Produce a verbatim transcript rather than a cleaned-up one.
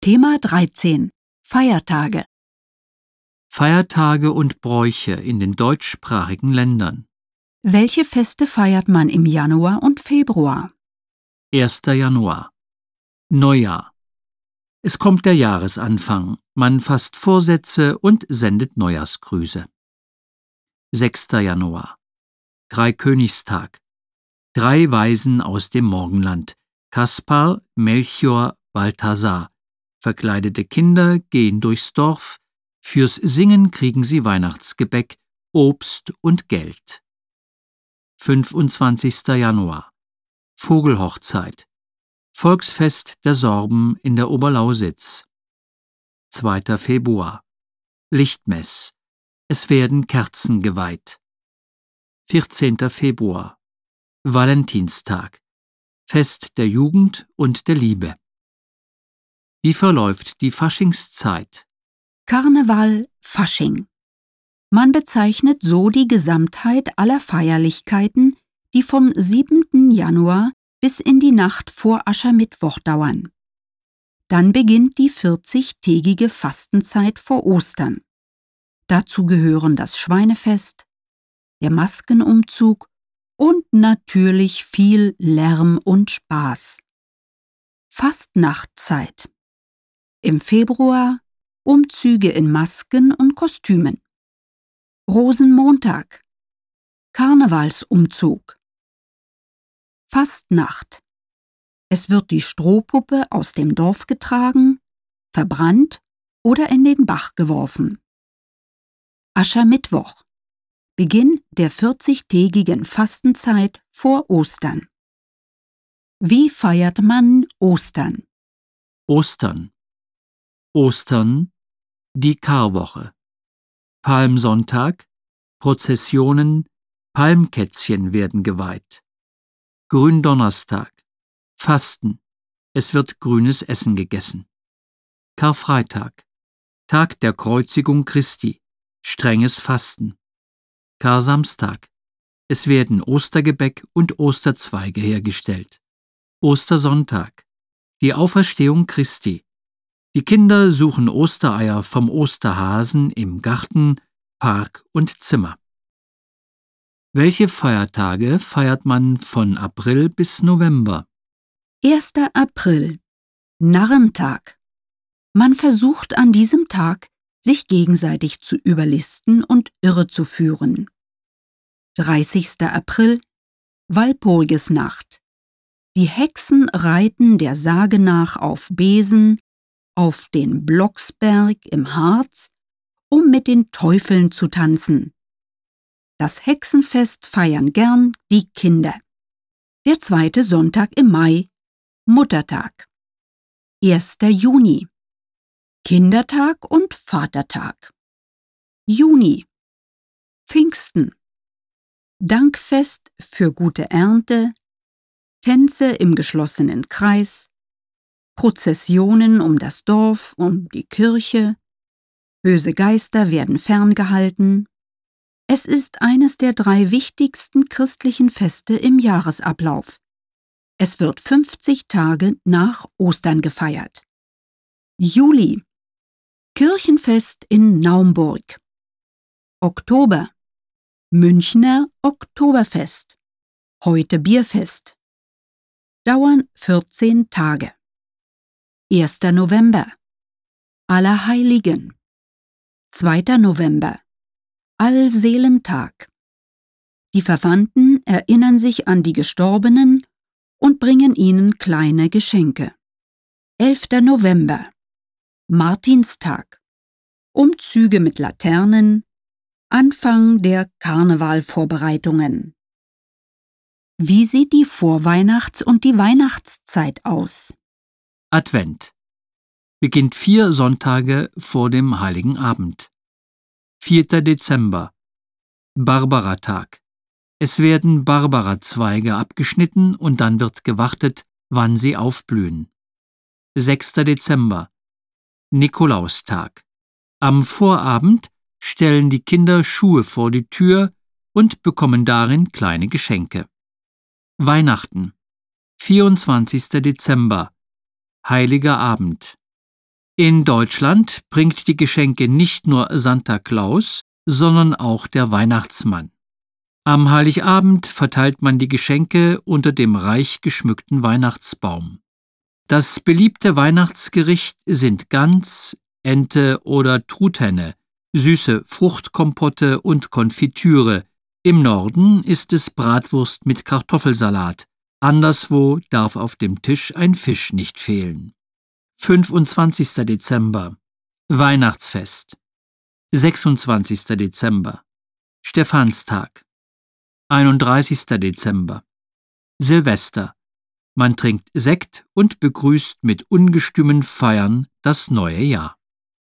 Thema dreizehn. Feiertage. Feiertage und Bräuche in den deutschsprachigen Ländern. Welche Feste feiert man im Januar und Februar? erster Januar. Neujahr. Es kommt der Jahresanfang. Man fasst Vorsätze und sendet Neujahrsgrüße. sechster Januar. Dreikönigstag. Drei Weisen aus dem Morgenland. Kaspar, Melchior, Balthasar. Verkleidete Kinder gehen durchs Dorf. Fürs Singen kriegen sie Weihnachtsgebäck, Obst und Geld. fünfundzwanzigster Januar. Vogelhochzeit. Volksfest der Sorben in der Oberlausitz. zweiter Februar. Lichtmess. Es werden Kerzen geweiht. vierzehnter Februar. Valentinstag. Fest der Jugend und der Liebe. Wie verläuft die Faschingszeit? Karneval, Fasching. Man bezeichnet so die Gesamtheit aller Feierlichkeiten, die vom siebenten Januar bis in die Nacht vor Aschermittwoch dauern. Dann beginnt die vierzigtägige Fastenzeit vor Ostern. Dazu gehören das Schweinefest, der Maskenumzug und natürlich viel Lärm und Spaß. Fastnachtzeit. Im Februar Umzüge in Masken und Kostümen. Rosenmontag. Karnevalsumzug. Fastnacht. Es wird die Strohpuppe aus dem Dorf getragen, verbrannt oder in den Bach geworfen. Aschermittwoch. Beginn der vierzigtägigen Fastenzeit vor Ostern. Wie feiert man Ostern? Ostern. Ostern, die Karwoche. Palmsonntag, Prozessionen, Palmkätzchen werden geweiht. Gründonnerstag, Fasten, es wird grünes Essen gegessen. Karfreitag, Tag der Kreuzigung Christi, strenges Fasten. Karsamstag, es werden Ostergebäck und Osterzweige hergestellt. Ostersonntag, die Auferstehung Christi. Die Kinder suchen Ostereier vom Osterhasen im Garten, Park und Zimmer. Welche Feiertage feiert man von April bis November? erster April. Narrentag. Man versucht an diesem Tag, sich gegenseitig zu überlisten und irrezuführen. dreißigster April. Walpurgisnacht. Die Hexen reiten der Sage nach auf Besen, auf den Blocksberg im Harz, um mit den Teufeln zu tanzen. Das Hexenfest feiern gern die Kinder. Der zweite Sonntag im Mai, Muttertag. erster Juni. Kindertag und Vatertag. Juni. Pfingsten. Dankfest für gute Ernte, Tänze im geschlossenen Kreis, Prozessionen um das Dorf, um die Kirche, böse Geister werden ferngehalten. Es ist eines der drei wichtigsten christlichen Feste im Jahresablauf. Es wird fünfzig Tage nach Ostern gefeiert. Juli. Kirchenfest in Naumburg. Oktober. Münchner Oktoberfest. Heute Bierfest. Dauern vierzehn Tage. erster November. Allerheiligen. zweiter November. Allseelentag. Die Verwandten erinnern sich an die Gestorbenen und bringen ihnen kleine Geschenke. elfter November. Martinstag. Umzüge mit Laternen. Anfang der Karnevalvorbereitungen. Wie sieht die Vorweihnachts- und die Weihnachtszeit aus? Advent. Beginnt vier Sonntage vor dem Heiligen Abend. vierter Dezember. Barbaratag. Es werden Barbarazweige abgeschnitten und dann wird gewartet, wann sie aufblühen. sechster Dezember. Nikolaustag. Am Vorabend stellen die Kinder Schuhe vor die Tür und bekommen darin kleine Geschenke. Weihnachten. vierundzwanzigster Dezember. Heiliger Abend. In Deutschland bringt die Geschenke nicht nur Santa Claus, sondern auch der Weihnachtsmann. Am Heiligabend verteilt man die Geschenke unter dem reich geschmückten Weihnachtsbaum. Das beliebte Weihnachtsgericht sind Gans, Ente oder Truthenne, süße Fruchtkompotte und Konfitüre. Im Norden ist es Bratwurst mit Kartoffelsalat. Anderswo darf auf dem Tisch ein Fisch nicht fehlen. fünfundzwanzigster Dezember Weihnachtsfest. sechsundzwanzigster Dezember Stephanstag. einunddreißigster Dezember Silvester. Man trinkt Sekt und begrüßt mit ungestümen Feiern das neue Jahr.